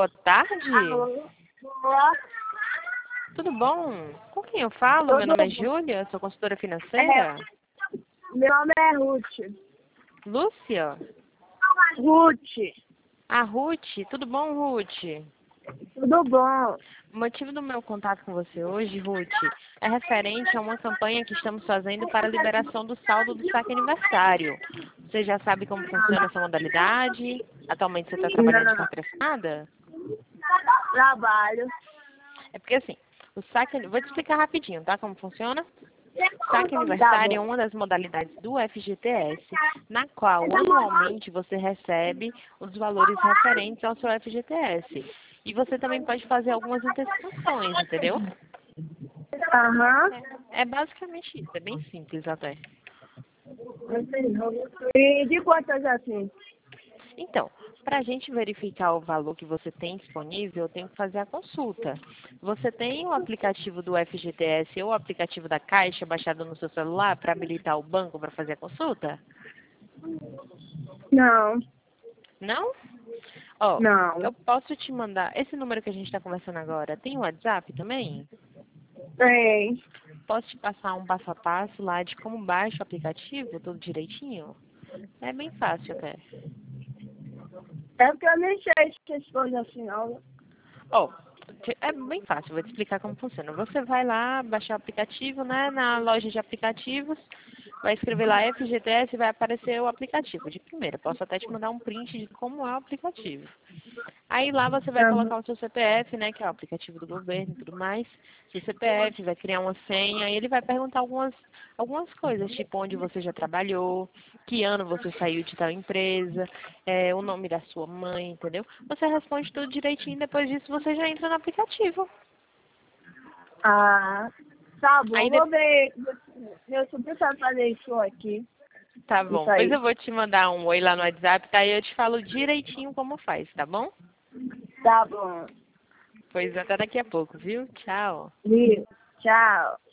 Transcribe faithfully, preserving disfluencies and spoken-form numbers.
boa tarde. Alô? Boa. Tudo bom? Com quem eu falo? Tudo Meu nome é bom. Júlia, sou consultora financeira. Meu nome é Ruth. Lúcia? Ruth. A Ruth, tudo bom, Ruth? Tudo bom? O motivo do meu contato com você hoje, Ruth, é referente a uma campanha que estamos fazendo para a liberação do saldo do saque aniversário. Você já sabe como funciona essa modalidade? Atualmente você está trabalhando de Não. carteira assinada? Trabalho. É porque assim, o saque, vou te explicar rapidinho, tá? Como funciona? O saque Tá aniversário é bom. uma das modalidades do F G T S, na qual anualmente você recebe os valores referentes ao seu F G T S. E você também pode fazer algumas antecipações, entendeu? Aham. É basicamente isso, é bem simples até. E de quantas assim? Então, para a gente verificar o valor que você tem disponível, eu tenho que fazer a consulta. Você tem o aplicativo do F G T S ou o aplicativo da Caixa baixado no seu celular para habilitar o banco para fazer a consulta? Não. Não? Ó, Não. eu posso te mandar. Esse número que a gente está conversando agora, tem o WhatsApp também? Tem. Posso te passar um passo a passo lá de como baixa o aplicativo, tudo direitinho? É bem fácil até. É porque eu nem sei se essas coisas assim não. Ó, te- é bem fácil, vou te explicar como funciona. Você vai lá, baixar o aplicativo, né, na loja de aplicativos, vai escrever lá F G T S e vai aparecer o aplicativo de primeira. Posso até te mandar um print de como é o aplicativo. Aí lá você vai Aham. colocar o seu C P F, né, que é o aplicativo do governo e tudo mais. Seu C P F, vai criar uma senha e ele vai perguntar algumas, algumas coisas, tipo onde você já trabalhou, que ano você saiu de tal empresa, é, o nome da sua mãe, entendeu? Você responde tudo direitinho, depois disso você já entra no aplicativo. Ah, tá bom. Aí Vou de- ver. Meu sobrinho sabe fazer isso aqui. tá Isso bom, pois aí. eu vou te mandar um oi lá no WhatsApp, tá? Aí eu te falo direitinho como faz, tá bom? Tá bom. Pois até daqui a pouco, viu? Tchau. Viu? Tchau.